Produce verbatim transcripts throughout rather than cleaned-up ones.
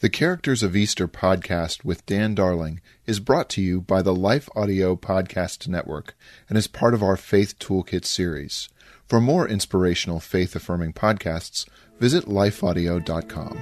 The Characters of Easter podcast with Dan Darling is brought to you by the Life Audio Podcast Network and is part of our Faith Toolkit series. For more inspirational, faith-affirming podcasts, visit life audio dot com.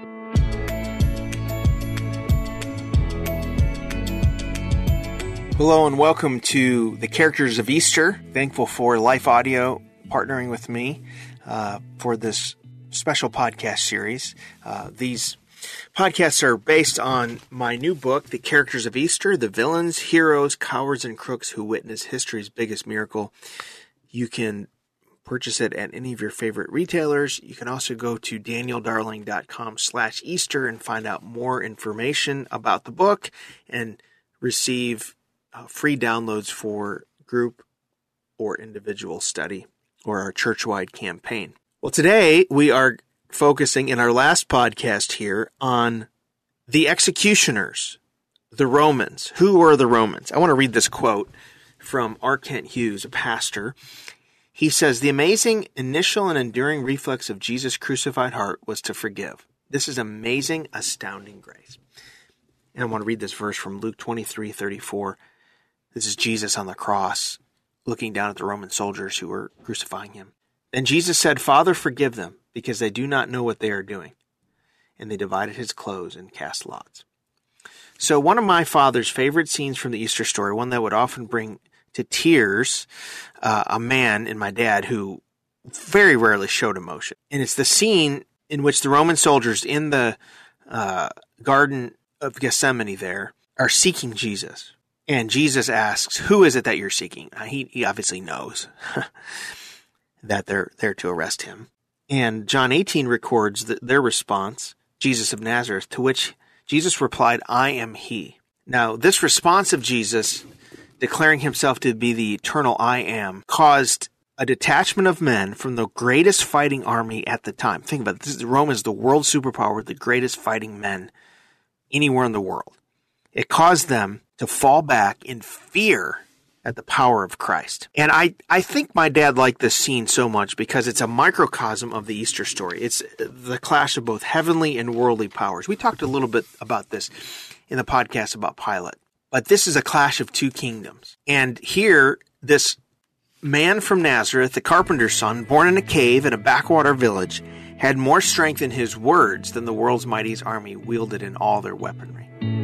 Hello and welcome to the Characters of Easter. Thankful for Life Audio partnering with me uh, for this special podcast series. Uh, these podcasts are based on my new book, The Characters of Easter, The Villains, Heroes, Cowards, and Crooks Who Witnessed History's Biggest Miracle. You can purchase it at any of your favorite retailers. You can also go to daniel darling dot com slash Easter and find out more information about the book and receive uh, free downloads for group or individual study or our church-wide campaign. Well, today we are focusing in our last podcast here on the executioners, the Romans. Who were the Romans? I want to read this quote from R. Kent Hughes, a pastor. He says, "The amazing initial and enduring reflex of Jesus' crucified heart was to forgive. This is amazing, astounding grace." And I want to read this verse from Luke twenty-three thirty-four. This is Jesus on the cross, looking down at the Roman soldiers who were crucifying him. "Then Jesus said, 'Father, forgive them, because they do not know what they are doing.' And they divided his clothes and cast lots." So one of my father's favorite scenes from the Easter story, one that would often bring to tears uh, a man and my dad who very rarely showed emotion. And it's the scene in which the Roman soldiers in the uh, Garden of Gethsemane there are seeking Jesus. And Jesus asks, "Who is it that you're seeking?" Uh, he, he obviously knows that they're there to arrest him. And John eighteen records the, their response, Jesus of Nazareth, to which Jesus replied, "I am he." Now, this response of Jesus, declaring himself to be the eternal I am, caused a detachment of men from the greatest fighting army at the time. Think about it. This is, Rome is the world superpower, the greatest fighting men anywhere in the world. It caused them to fall back in fear at the power of Christ. And I, I think my dad liked this scene so much because it's a microcosm of the Easter story. It's the clash of both heavenly and worldly powers. We talked a little bit about this in the podcast about Pilate. But this is a clash of two kingdoms. And here, this man from Nazareth, the carpenter's son, born in a cave in a backwater village, had more strength in his words than the world's mightiest army wielded in all their weaponry.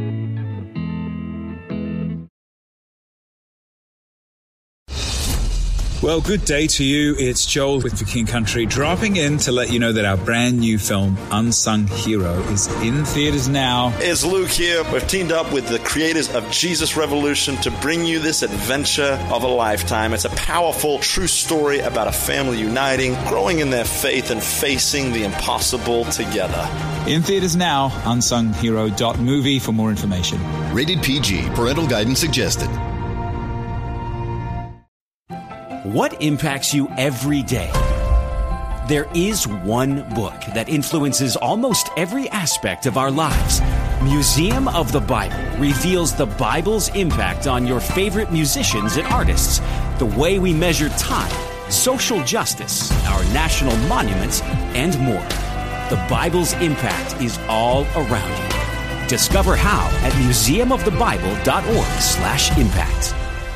Well, good day to you. It's Joel with The King Country, dropping in to let you know that our brand new film, Unsung Hero, is in theaters now. It's Luke here. We've teamed up with the creators of Jesus Revolution to bring you this adventure of a lifetime. It's a powerful, true story about a family uniting, growing in their faith, and facing the impossible together. In theaters now, unsung hero dot movie for more information. Rated P G. Parental guidance suggested. What impacts you every day? There is one book that influences almost every aspect of our lives. Museum of the Bible reveals the Bible's impact on your favorite musicians and artists, the way we measure time, social justice, our national monuments, and more. The Bible's impact is all around you. Discover how at museum of the bible dot org slash impact.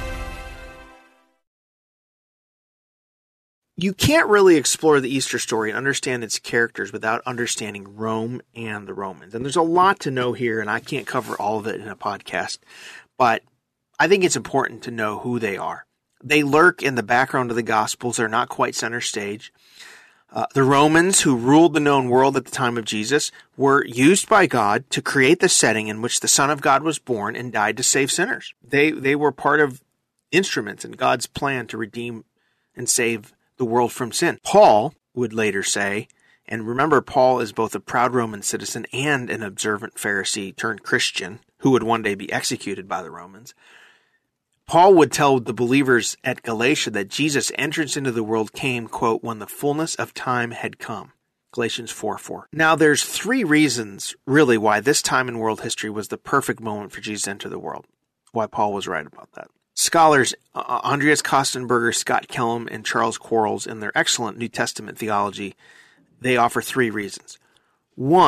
You can't really explore the Easter story and understand its characters without understanding Rome and the Romans. And there's a lot to know here, and I can't cover all of it in a podcast. But I think it's important to know who they are. They lurk in the background of the Gospels. They're not quite center stage. Uh, the Romans, who ruled the known world at the time of Jesus, were used by God to create the setting in which the Son of God was born and died to save sinners. They, they were part of instruments in God's plan to redeem and save the world from sin. Paul would later say, and remember, Paul is both a proud Roman citizen and an observant Pharisee turned Christian who would one day be executed by the Romans. Paul would tell the believers at Galatia that Jesus' entrance into the world came, quote, when the fullness of time had come. Galatians four four. Now, there's three reasons, really, why this time in world history was the perfect moment for Jesus to enter the world. Why Paul was right about that. Scholars uh, Andreas Kostenberger, Scott Kellum, and Charles Quarles, in their excellent New Testament theology, they offer three reasons. One,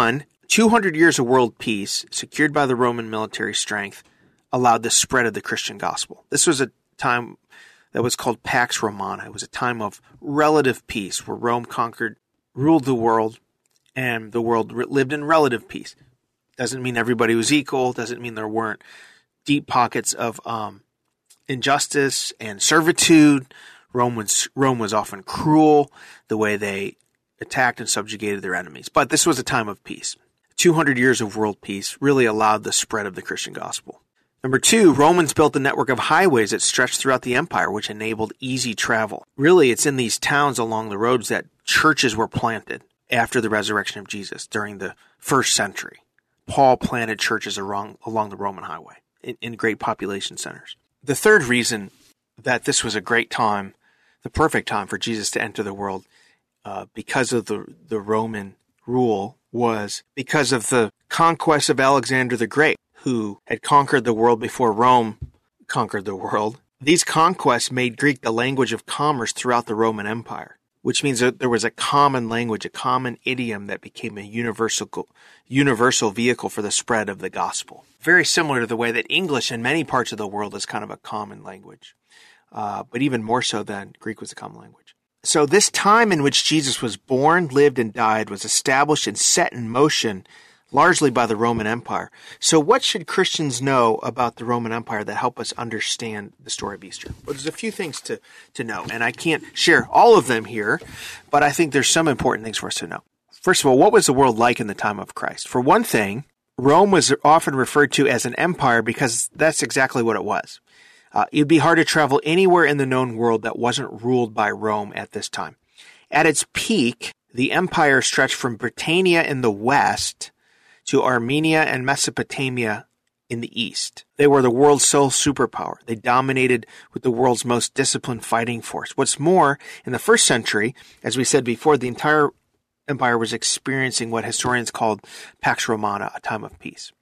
two hundred years of world peace, secured by the Roman military strength, allowed the spread of the Christian gospel. This was a time that was called Pax Romana. It was a time of relative peace where Rome conquered, ruled the world, and the world lived in relative peace. Doesn't mean everybody was equal. Doesn't mean there weren't deep pockets of um, injustice and servitude. Rome was, Rome was often cruel the way they attacked and subjugated their enemies. But this was a time of peace. two hundred years of world peace really allowed the spread of the Christian gospel. Number two, Romans built a network of highways that stretched throughout the empire, which enabled easy travel. Really, it's in these towns along the roads that churches were planted after the resurrection of Jesus during the first century. Paul planted churches along, along the Roman highway in, in great population centers. The third reason that this was a great time, the perfect time for Jesus to enter the world uh, because of the, the Roman rule, was because of the conquest of Alexander the Great, who had conquered the world before Rome conquered the world. These conquests made Greek the language of commerce throughout the Roman Empire, which means that there was a common language, a common idiom that became a universal, universal vehicle for the spread of the gospel. Very similar to the way that English in many parts of the world is kind of a common language, uh, but even more so than Greek was a common language. So this time in which Jesus was born, lived, and died was established and set in motion largely by the Roman Empire. So what should Christians know about the Roman Empire that help us understand the story of Easter? Well, there's a few things to, to know, and I can't share all of them here, but I think there's some important things for us to know. First of all, what was the world like in the time of Christ? For one thing, Rome was often referred to as an empire because that's exactly what it was. Uh, it'd be hard to travel anywhere in the known world that wasn't ruled by Rome at this time. At its peak, the empire stretched from Britannia in the west to Armenia and Mesopotamia in the east. They were the world's sole superpower. They dominated with the world's most disciplined fighting force. What's more, in the first century, as we said before, the entire empire was experiencing what historians called Pax Romana, a time of peace.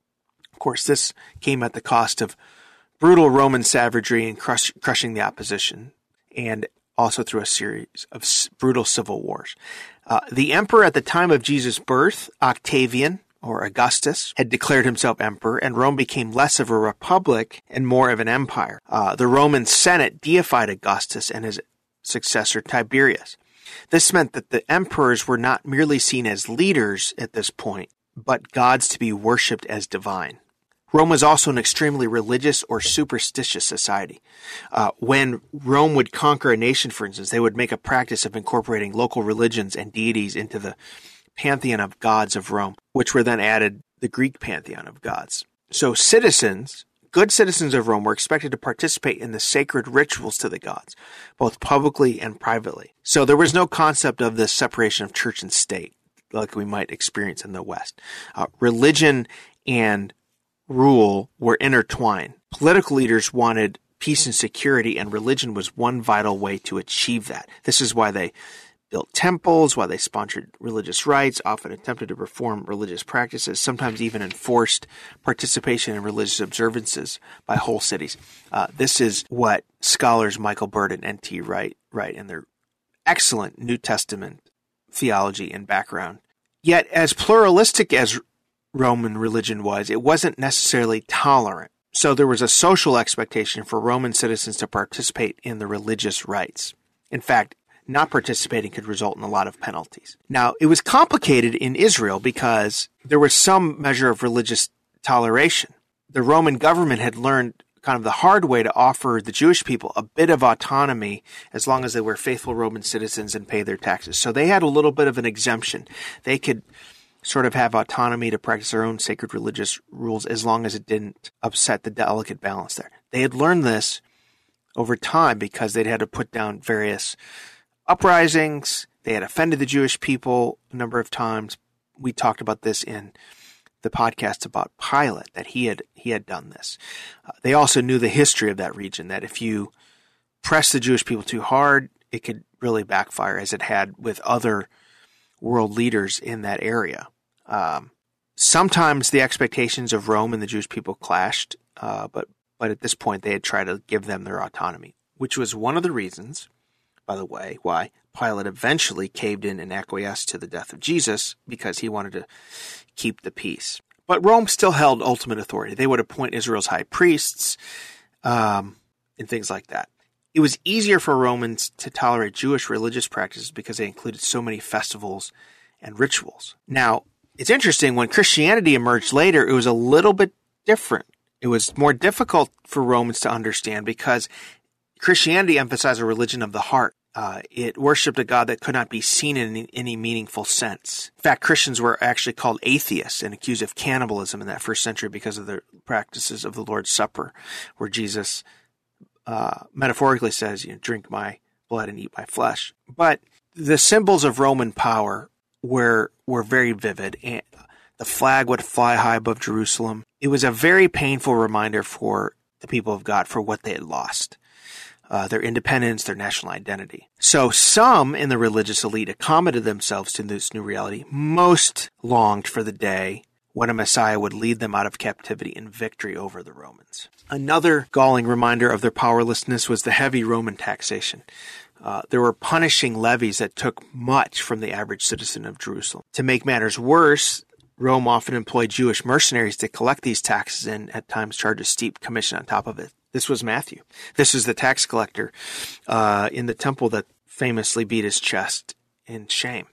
Of course, this came at the cost of brutal Roman savagery and crush, crushing the opposition, and also through a series of brutal civil wars. Uh, the emperor at the time of Jesus' birth, Octavian, or Augustus, had declared himself emperor, and Rome became less of a republic and more of an empire. Uh, the Roman Senate deified Augustus and his successor Tiberius. This meant that the emperors were not merely seen as leaders at this point, but gods to be worshipped as divine. Rome was also an extremely religious or superstitious society. Uh, when Rome would conquer a nation, for instance, they would make a practice of incorporating local religions and deities into the pantheon of gods of Rome, which were then added the Greek pantheon of gods. So citizens, good citizens of Rome, were expected to participate in the sacred rituals to the gods, both publicly and privately. So there was no concept of this separation of church and state, like we might experience in the West. Uh, religion and rule were intertwined. Political leaders wanted peace and security, and religion was one vital way to achieve that. This is why they built temples, why they sponsored religious rites, often attempted to perform religious practices, sometimes even enforced participation in religious observances by whole cities. Uh, this is what scholars Michael Bird and N T Wright write in their excellent New Testament theology and background. Yet, as pluralistic as Roman religion was, it wasn't necessarily tolerant. So there was a social expectation for Roman citizens to participate in the religious rites. In fact, not participating could result in a lot of penalties. Now, it was complicated in Israel because there was some measure of religious toleration. The Roman government had learned kind of the hard way to offer the Jewish people a bit of autonomy as long as they were faithful Roman citizens and paid their taxes. So they had a little bit of an exemption. They could sort of have autonomy to practice their own sacred religious rules as long as it didn't upset the delicate balance there. They had learned this over time because they'd had to put down various uprisings. They had offended the Jewish people a number of times. We talked about this in the podcast about Pilate, that he had he had done this. Uh, they also knew the history of that region, that if you press the Jewish people too hard, it could really backfire, as it had with other world leaders in that area. Um, sometimes the expectations of Rome and the Jewish people clashed, uh, but but at this point they had tried to give them their autonomy, which was one of the reasons, by the way, why Pilate eventually caved in and acquiesced to the death of Jesus because he wanted to keep the peace. But Rome still held ultimate authority. They would appoint Israel's high priests um, and things like that. It was easier for Romans to tolerate Jewish religious practices because they included so many festivals and rituals. Now, it's interesting, when Christianity emerged later, it was a little bit different. It was more difficult for Romans to understand because Christianity emphasized a religion of the heart. Uh, it worshipped a God that could not be seen in any, any meaningful sense. In fact, Christians were actually called atheists and accused of cannibalism in that first century because of their practices of the Lord's Supper, where Jesus uh, metaphorically says, you know, drink my blood and eat my flesh. But the symbols of Roman power were were very vivid. And the flag would fly high above Jerusalem. It was a very painful reminder for the people of God for what they had lost. Uh, their independence, their national identity. So some in the religious elite accommodated themselves to this new reality. Most longed for the day when a Messiah would lead them out of captivity in victory over the Romans. Another galling reminder of their powerlessness was the heavy Roman taxation. Uh, there were punishing levies that took much from the average citizen of Jerusalem. To make matters worse, Rome often employed Jewish mercenaries to collect these taxes and at times charge a steep commission on top of it. This was Matthew. This is the tax collector uh, in the temple that famously beat his chest in shame.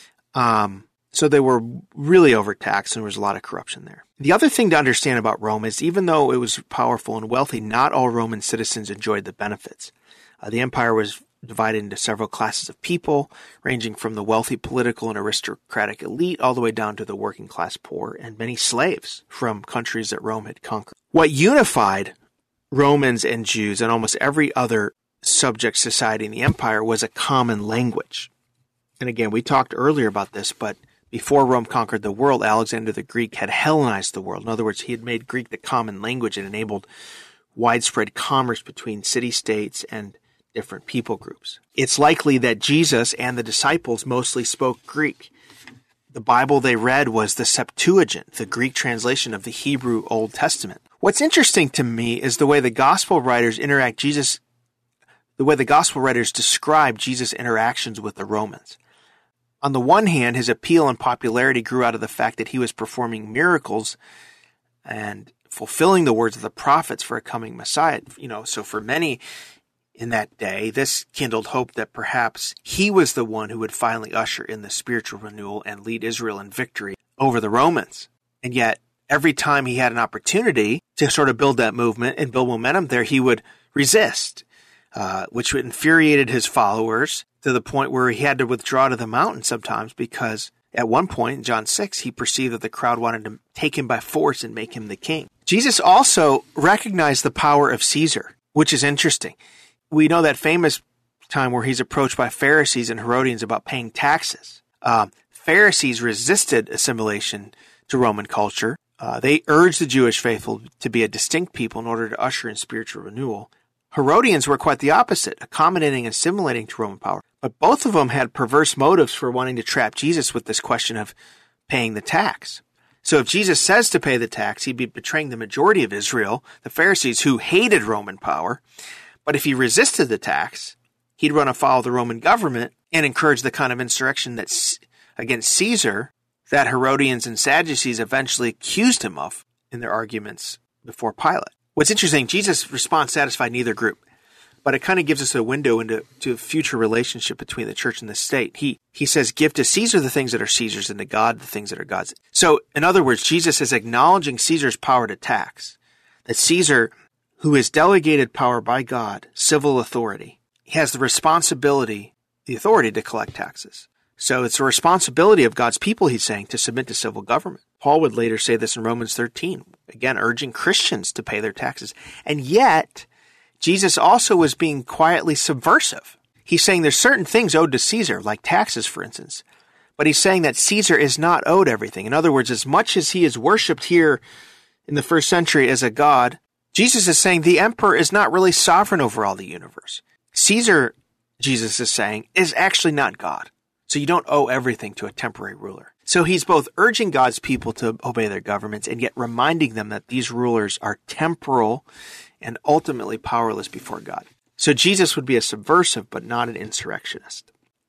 Um, so they were really overtaxed, and there was a lot of corruption there. The other thing to understand about Rome is even though it was powerful and wealthy, not all Roman citizens enjoyed the benefits. Uh, the empire was divided into several classes of people, ranging from the wealthy political and aristocratic elite all the way down to the working class poor and many slaves from countries that Rome had conquered. What unified Romans and Jews and almost every other subject society in the empire was a common language. And again, we talked earlier about this, but before Rome conquered the world, Alexander the Greek had Hellenized the world. In other words, he had made Greek the common language and enabled widespread commerce between city-states and different people groups. It's likely that Jesus and the disciples mostly spoke Greek. The Bible they read was the Septuagint, the Greek translation of the Hebrew Old Testament. What's interesting to me is the way the gospel writers interact Jesus, the way the gospel writers describe Jesus' interactions with the Romans. On the one hand, his appeal and popularity grew out of the fact that he was performing miracles and fulfilling the words of the prophets for a coming Messiah. You know, so for many in that day, this kindled hope that perhaps he was the one who would finally usher in the spiritual renewal and lead Israel in victory over the Romans. And yet, every time he had an opportunity to sort of build that movement and build momentum there, he would resist, uh, which infuriated his followers to the point where he had to withdraw to the mountain sometimes because at one point in John six, he perceived that the crowd wanted to take him by force and make him the king. Jesus also recognized the power of Caesar, which is interesting. We know that famous time where he's approached by Pharisees and Herodians about paying taxes. Um, Pharisees resisted assimilation to Roman culture. Uh, they urged the Jewish faithful to be a distinct people in order to usher in spiritual renewal. Herodians were quite the opposite, accommodating and assimilating to Roman power. But both of them had perverse motives for wanting to trap Jesus with this question of paying the tax. So if Jesus says to pay the tax, he'd be betraying the majority of Israel, the Pharisees, who hated Roman power. But if he resisted the tax, he'd run afoul of the Roman government and encourage the kind of insurrection that's against Caesar that Herodians and Sadducees eventually accused him of in their arguments before Pilate. What's interesting, Jesus' response satisfied neither group, but it kind of gives us a window into to a future relationship between the church and the state. He he says, give to Caesar the things that are Caesar's and to God the things that are God's. So, in other words, Jesus is acknowledging Caesar's power to tax, that Caesar, who is delegated power by God, civil authority, has the responsibility, the authority to collect taxes. So it's a responsibility of God's people, he's saying, to submit to civil government. Paul would later say this in Romans thirteen, again, urging Christians to pay their taxes. And yet, Jesus also was being quietly subversive. He's saying there's certain things owed to Caesar, like taxes, for instance. But he's saying that Caesar is not owed everything. In other words, as much as he is worshipped here in the first century as a god, Jesus is saying the emperor is not really sovereign over all the universe. Caesar, Jesus is saying, is actually not God. So you don't owe everything to a temporary ruler. So he's both urging God's people to obey their governments and yet reminding them that these rulers are temporal and ultimately powerless before God. So Jesus would be a subversive but not an insurrectionist.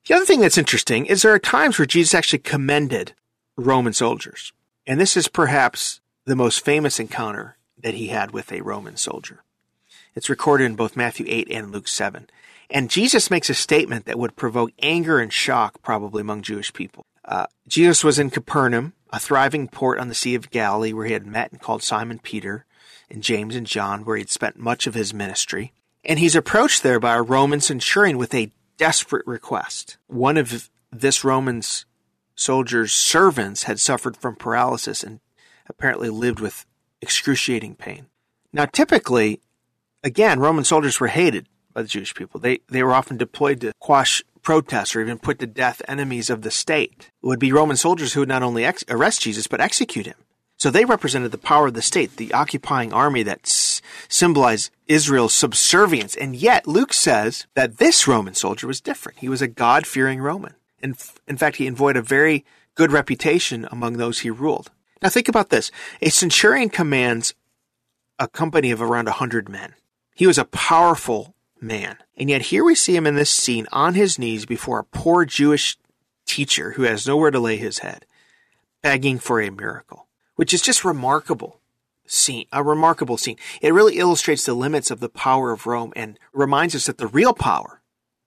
The other thing that's interesting is there are times where Jesus actually commended Roman soldiers. And this is perhaps the most famous encounter that he had with a Roman soldier. It's recorded in both Matthew eight and Luke seven. And Jesus makes a statement that would provoke anger and shock probably among Jewish people. Uh, Jesus was in Capernaum, a thriving port on the Sea of Galilee where he had met and called Simon Peter and James and John, where he'd spent much of his ministry. And he's approached there by a Roman centurion with a desperate request. One of this Roman soldier's servants had suffered from paralysis and apparently lived with excruciating pain. Now, typically, again, Roman soldiers were hated by the Jewish people. They they were often deployed to quash protests or even put to death enemies of the state. It would be Roman soldiers who would not only ex- arrest Jesus, but execute him. So they represented the power of the state, the occupying army that s- symbolized Israel's subservience. And yet, Luke says that this Roman soldier was different. He was a God-fearing Roman. In, f- in fact, he enjoyed a very good reputation among those he ruled. Now think about this. A centurion commands a company of around one hundred men. He was a powerful man. And yet here we see him in this scene on his knees before a poor Jewish teacher who has nowhere to lay his head, begging for a miracle, which is just remarkable scene, a remarkable scene. It really illustrates the limits of the power of Rome and reminds us that the real power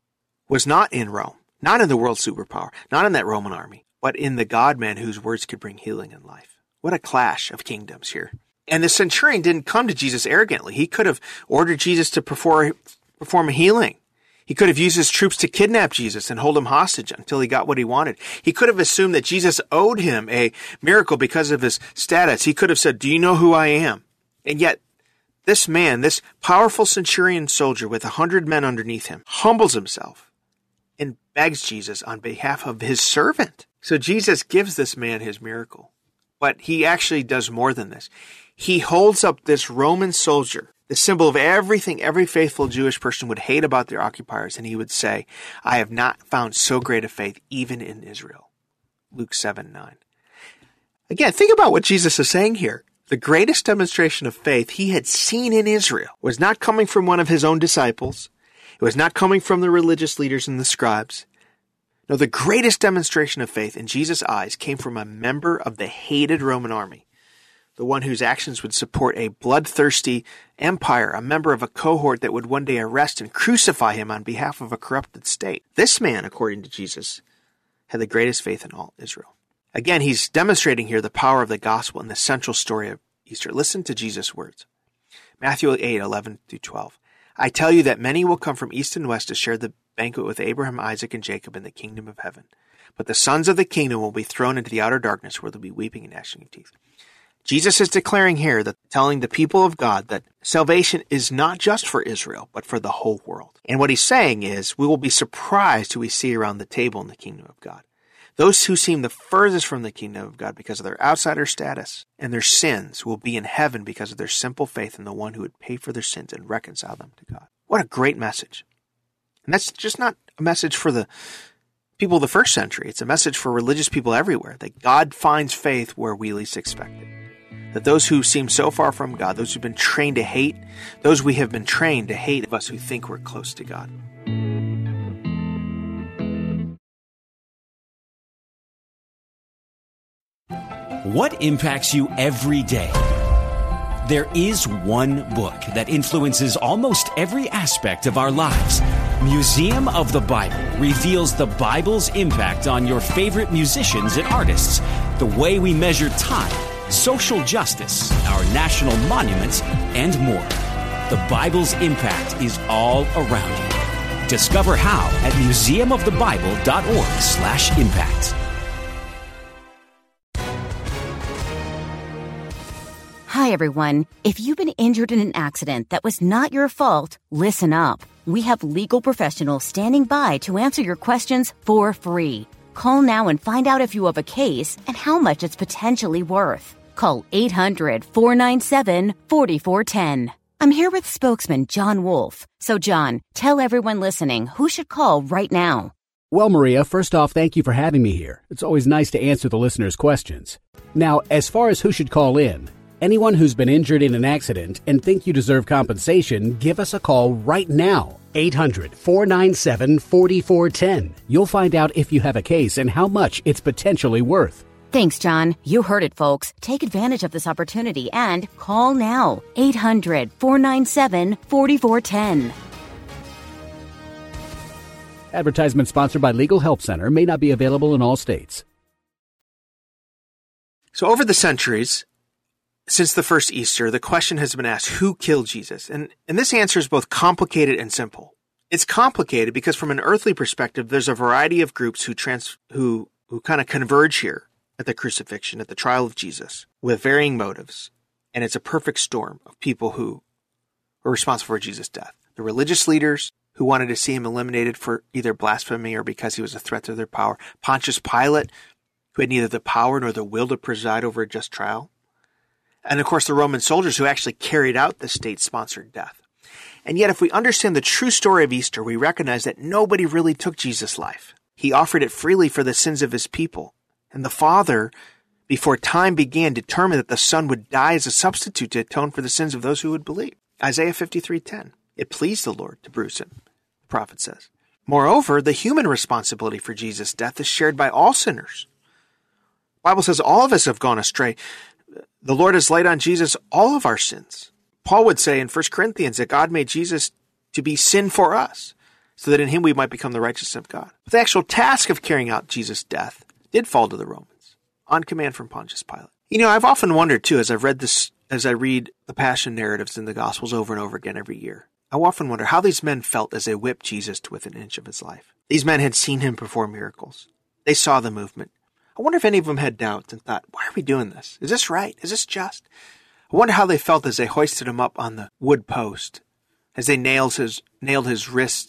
was not in Rome, not in the world superpower, not in that Roman army, but in the God-man whose words could bring healing and life. What a clash of kingdoms here. And the centurion didn't come to Jesus arrogantly. He could have ordered Jesus to perform perform a healing. He could have used his troops to kidnap Jesus and hold him hostage until he got what he wanted. He could have assumed that Jesus owed him a miracle because of his status. He could have said, "Do you know who I am?" And yet, this man, this powerful centurion soldier with a hundred men underneath him, humbles himself and begs Jesus on behalf of his servant. So Jesus gives this man his miracle. But he actually does more than this. He holds up this Roman soldier, the symbol of everything every faithful Jewish person would hate about their occupiers, and he would say, "I have not found so great a faith even in Israel." Luke seven nine. Again, think about what Jesus is saying here. The greatest demonstration of faith he had seen in Israel was not coming from one of his own disciples. It was not coming from the religious leaders and the scribes. No, the greatest demonstration of faith in Jesus' eyes came from a member of the hated Roman army, the one whose actions would support a bloodthirsty empire, a member of a cohort that would one day arrest and crucify him on behalf of a corrupted state. This man, according to Jesus, had the greatest faith in all Israel. Again, he's demonstrating here the power of the gospel in the central story of Easter. Listen to Jesus' words. Matthew eight eleven through twelve. "I tell you that many will come from east and west to share the banquet with Abraham, Isaac, and Jacob in the kingdom of heaven. But the sons of the kingdom will be thrown into the outer darkness where there will be weeping and gnashing of teeth." Jesus is declaring here, that telling the people of God that salvation is not just for Israel, but for the whole world. And what he's saying is, we will be surprised who we see around the table in the kingdom of God. Those who seem the furthest from the kingdom of God because of their outsider status and their sins will be in heaven because of their simple faith in the one who would pay for their sins and reconcile them to God. What a great message. And that's just not a message for the people of the first century. It's a message for religious people everywhere, that God finds faith where we least expect it. That those who seem so far from God, those who've been trained to hate, those we have been trained to hate of us who think we're close to God. What impacts you every day? There is one book that influences almost every aspect of our lives. Museum of the Bible reveals the Bible's impact on your favorite musicians and artists, the way we measure time, social justice, our national monuments, and more. The Bible's impact is all around you. Discover how at museum of the bible dot org slash impact. Hi, everyone. If you've been injured in an accident that was not your fault, listen up. We have legal professionals standing by to answer your questions for free. Call now and find out if you have a case and how much it's potentially worth. Call eight hundred, four nine seven, four four one zero. I'm here with spokesman John Wolf. So, John, tell everyone listening who should call right now. Well, Maria, first off, thank you for having me here. It's always nice to answer the listeners' questions. Now, as far as who should call in, Anyone who's been injured in an accident and think you deserve compensation, give us a call right now. eight hundred, four nine seven, four four one zero. You'll find out if you have a case and how much it's potentially worth. Thanks, John. You heard it, folks. Take advantage of this opportunity and call now. eight hundred, four nine seven, four four one zero. Advertisement sponsored by Legal Help Center. May not be available in all states. So over the centuries, since the first Easter, the question has been asked, who killed Jesus? And, and this answer is both complicated and simple. It's complicated because from an earthly perspective, there's a variety of groups who trans, who, who kind of converge here at the crucifixion, at the trial of Jesus, with varying motives. And it's a perfect storm of people who were responsible for Jesus' death. The religious leaders who wanted to see him eliminated for either blasphemy or because he was a threat to their power. Pontius Pilate, who had neither the power nor the will to preside over a just trial. And of course, the Roman soldiers who actually carried out the state-sponsored death. And yet, if we understand the true story of Easter, we recognize that nobody really took Jesus' life. He offered it freely for the sins of his people. And the Father, before time began, determined that the Son would die as a substitute to atone for the sins of those who would believe. Isaiah fifty-three ten. It pleased the Lord to bruise him, the prophet says. Moreover, the human responsibility for Jesus' death is shared by all sinners. The Bible says all of us have gone astray. The Lord has laid on Jesus all of our sins. Paul would say in First Corinthians that God made Jesus to be sin for us, so that in him we might become the righteousness of God. But the actual task of carrying out Jesus' death did fall to the Romans, on command from Pontius Pilate. You know, I've often wondered, too, as I've read this, as I read the Passion narratives in the Gospels over and over again every year, I often wonder how these men felt as they whipped Jesus to within an inch of his life. These men had seen him perform miracles. They saw the movement. I wonder if any of them had doubts and thought, why are we doing this? Is this right? Is this just? I wonder how they felt as they hoisted him up on the wood post, as they nailed his, nailed his wrists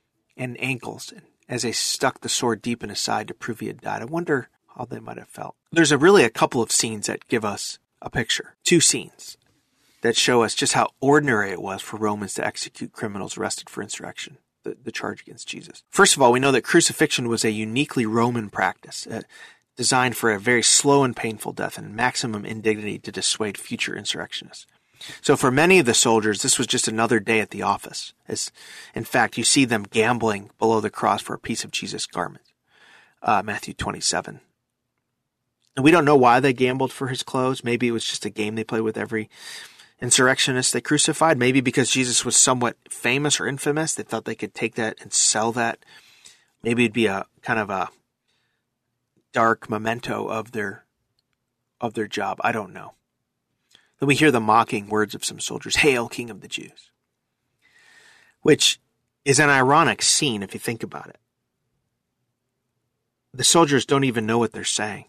and ankles, and as they stuck the sword deep in his side to prove he had died. I wonder how they might have felt. There's a really a couple of scenes that give us a picture. Two scenes that show us just how ordinary it was for Romans to execute criminals arrested for insurrection, the, the charge against Jesus. First of all, we know that crucifixion was a uniquely Roman practice, uh, designed for a very slow and painful death and maximum indignity to dissuade future insurrectionists. So for many of the soldiers, this was just another day at the office. As, in fact, you see them gambling below the cross for a piece of Jesus' garment. Uh, Matthew twenty-seven. And we don't know why they gambled for his clothes. Maybe it was just a game they played with every insurrectionist they crucified. Maybe because Jesus was somewhat famous or infamous, they thought they could take that and sell that. Maybe it'd be a kind of a dark memento of their of their job. I don't know. Then we hear the mocking words of some soldiers, "Hail, King of the Jews," which is an ironic scene if you think about it. The soldiers don't even know what they're saying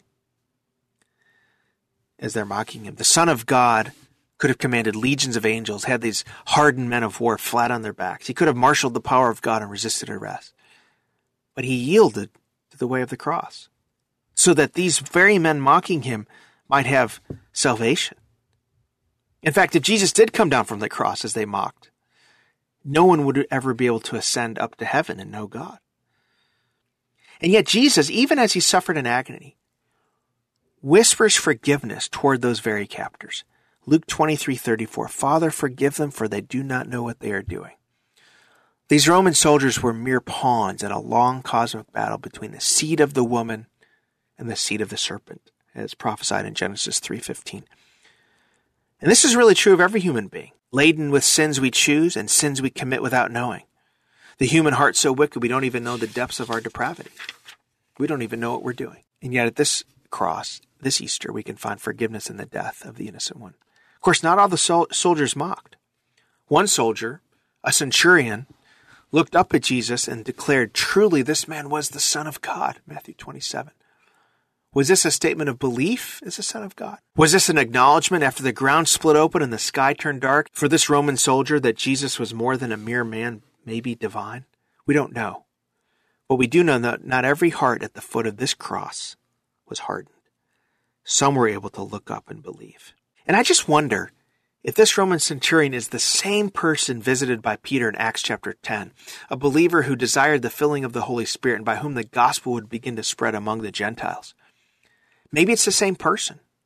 as they're mocking him. The Son of God could have commanded legions of angels, had these hardened men of war flat on their backs. He could have marshaled the power of God and resisted arrest. But he yielded to the way of the cross, so that these very men mocking him might have salvation. In fact, if Jesus did come down from the cross as they mocked, no one would ever be able to ascend up to heaven and know God. And yet Jesus, even as he suffered in agony, whispers forgiveness toward those very captors. Luke twenty-three thirty-four, "Father, forgive them, for they do not know what they are doing." These Roman soldiers were mere pawns in a long cosmic battle between the seed of the woman and the seed of the serpent, as prophesied in Genesis three fifteen. And this is really true of every human being, laden with sins we choose and sins we commit without knowing. The human heart's so wicked we don't even know the depths of our depravity. We don't even know what we're doing. And yet at this cross, this Easter, we can find forgiveness in the death of the innocent one. Of course, not all the sol- soldiers mocked. One soldier, a centurion, looked up at Jesus and declared, "Truly this man was the Son of God," Matthew twenty-seven. Was this a statement of belief as the Son of God? Was this an acknowledgement after the ground split open and the sky turned dark for this Roman soldier that Jesus was more than a mere man, maybe divine? We don't know. But we do know that not every heart at the foot of this cross was hardened. Some were able to look up and believe. And I just wonder if this Roman centurion is the same person visited by Peter in Acts chapter ten, a believer who desired the filling of the Holy Spirit and by whom the gospel would begin to spread among the Gentiles. Maybe it's the same person.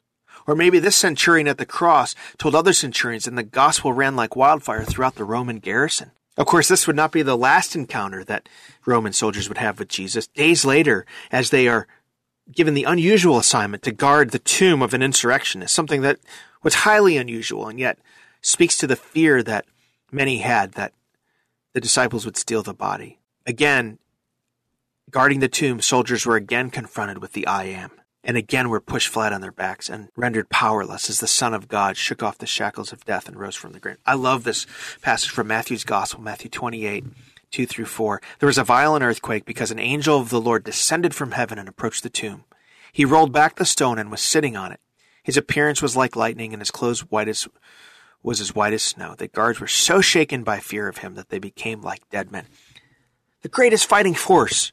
Or maybe this centurion at the cross told other centurions and the gospel ran like wildfire throughout the Roman garrison. Of course, this would not be the last encounter that Roman soldiers would have with Jesus. Days later, as they are given the unusual assignment to guard the tomb of an insurrectionist, something that was highly unusual and yet speaks to the fear that many had that the disciples would steal the body. Again, guarding the tomb, soldiers were again confronted with the I am, and again were pushed flat on their backs and rendered powerless as the Son of God shook off the shackles of death and rose from the grave. I love this passage from Matthew's Gospel, Matthew twenty-eight, two through four. There was a violent earthquake because an angel of the Lord descended from heaven and approached the tomb. He rolled back the stone and was sitting on it. His appearance was like lightning, and his clothes white as was as white as snow. The guards were so shaken by fear of him that they became like dead men. The greatest fighting force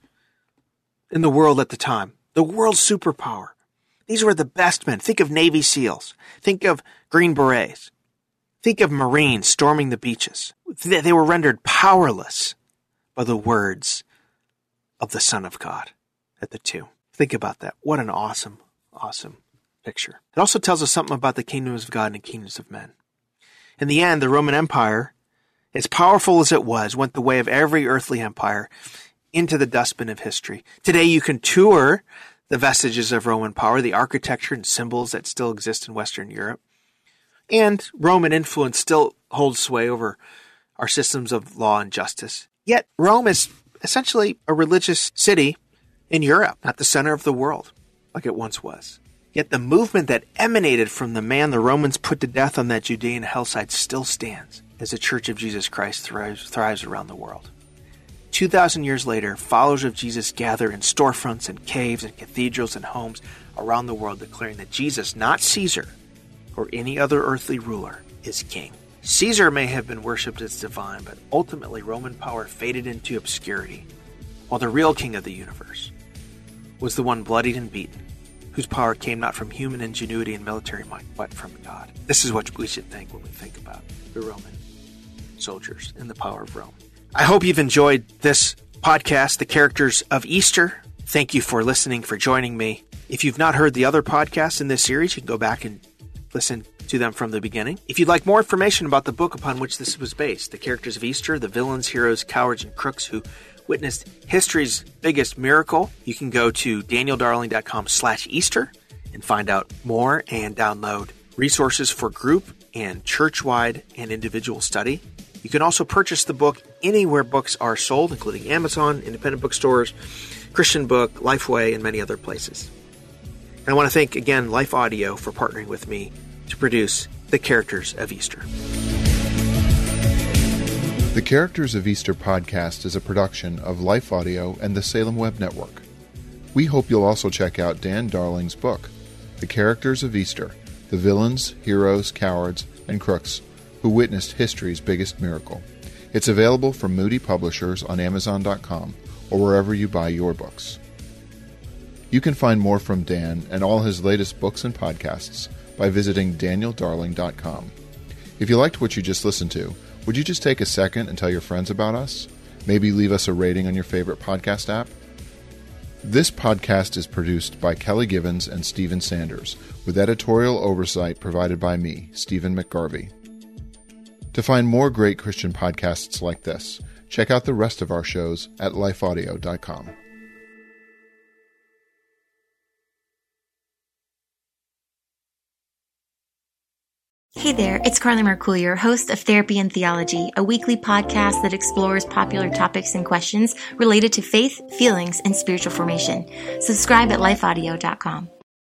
in the world at the time, the world's superpower. These were the best men. Think of Navy SEALs. Think of Green Berets. Think of Marines storming the beaches. They were rendered powerless by the words of the Son of God at the tomb. Think about that. What an awesome, awesome picture. It also tells us something about the kingdoms of God and the kingdoms of men. In the end, the Roman Empire, as powerful as it was, went the way of every earthly empire into the dustbin of history. Today you can tour the vestiges of Roman power, the architecture and symbols that still exist in Western Europe. And Roman influence still holds sway over our systems of law and justice. Yet Rome is essentially a religious city in Europe, not the center of the world like it once was. Yet the movement that emanated from the man the Romans put to death on that Judean hillside still stands as the Church of Jesus Christ thrives, thrives around the world. Two thousand years later, followers of Jesus gather in storefronts and caves and cathedrals and homes around the world, declaring that Jesus, not Caesar or any other earthly ruler, is king. Caesar may have been worshipped as divine, but ultimately Roman power faded into obscurity, while the real king of the universe was the one bloodied and beaten, whose power came not from human ingenuity and military might, but from God. This is what we should think when we think about the Roman soldiers and the power of Rome. I hope you've enjoyed this podcast, The Characters of Easter. Thank you for listening, for joining me. If you've not heard the other podcasts in this series, you can go back and listen to them from the beginning. If you'd like more information about the book upon which this was based, The Characters of Easter, the villains, heroes, cowards, and crooks who witnessed history's biggest miracle, you can go to danieldarling.com slash Easter and find out more and download resources for group and church-wide and individual study. You can also purchase the book anywhere books are sold, including Amazon, independent bookstores, Christian Book, Lifeway, and many other places. And I want to thank, again, Life Audio for partnering with me to produce The Characters of Easter. The Characters of Easter podcast is a production of Life Audio and the Salem Web Network. We hope you'll also check out Dan Darling's book, The Characters of Easter, the villains, heroes, cowards, and crooks who witnessed history's biggest miracle. It's available from Moody Publishers on Amazon dot com or wherever you buy your books. You can find more from Dan and all his latest books and podcasts by visiting daniel darling dot com. If you liked what you just listened to, would you just take a second and tell your friends about us? Maybe leave us a rating on your favorite podcast app? This podcast is produced by Kelly Givens and Stephen Sanders, with editorial oversight provided by me, Stephen McGarvey. To find more great Christian podcasts like this, check out the rest of our shows at life audio dot com. Hey there, it's Carly Mercourier, host of Therapy and Theology, a weekly podcast that explores popular topics and questions related to faith, feelings, and spiritual formation. Subscribe at life audio dot com.